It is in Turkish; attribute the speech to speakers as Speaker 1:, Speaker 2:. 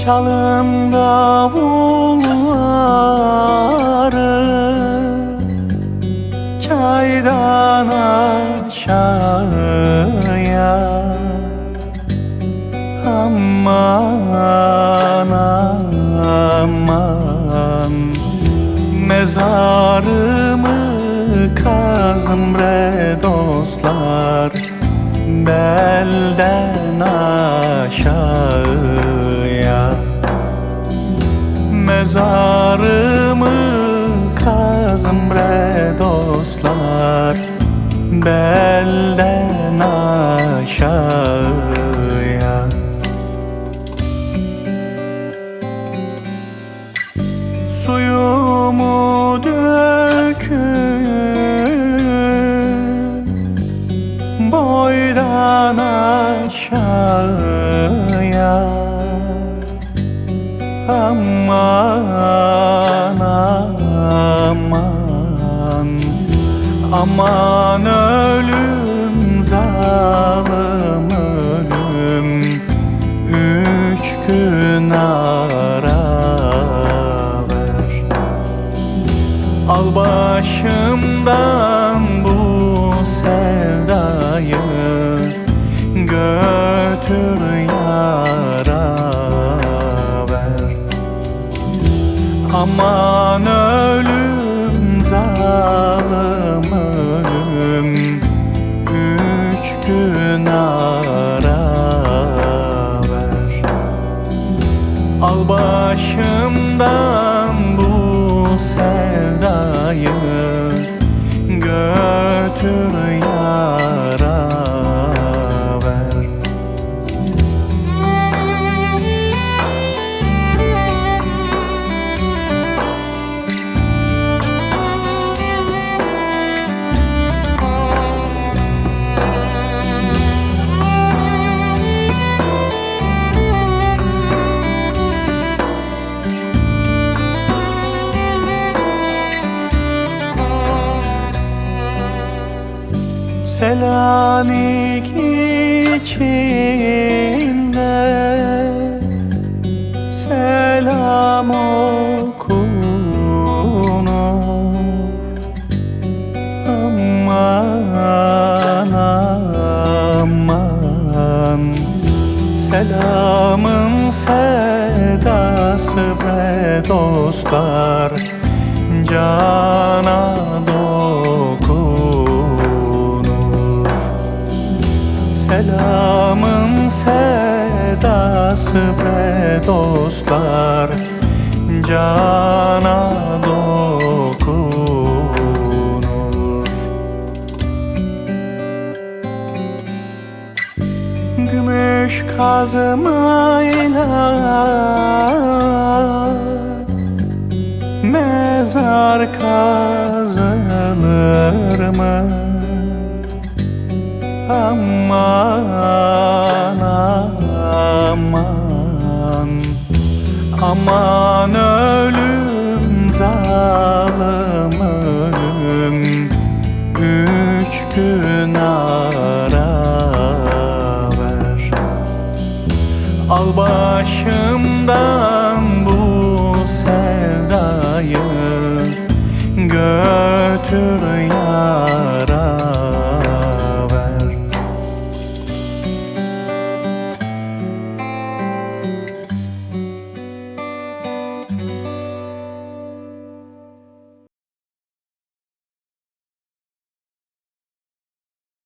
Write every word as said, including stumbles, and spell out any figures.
Speaker 1: Çalın davulları çaydan aşağıya. Aman aman, mezarımı kazın bre dostlar, belden aşağıya. Mezarımı kazın bre dostlar, belden aşağıya. Suyumu dökün boydan aşağıya. Aman aman, aman ölüm, zalim ölüm, üç gün ara ver. Al başımdan bu sevdayı, götür yara ver. Aman ölüm, zalim ölüm, üç gün ara ver. Al başımdan bu sevdayı, götür yara ver. Selanik içinde selam okunur. Aman aman, selamın sedası bre dostlar, cana dokunur. Selamın sedası bre dostlar, cana dokunur. Gümüş kazmayla mezar kazılır mı? Aman aman, aman ölüm, zalim ölüm, üç gün ara ver. Al başımdan bu sevdayı, götür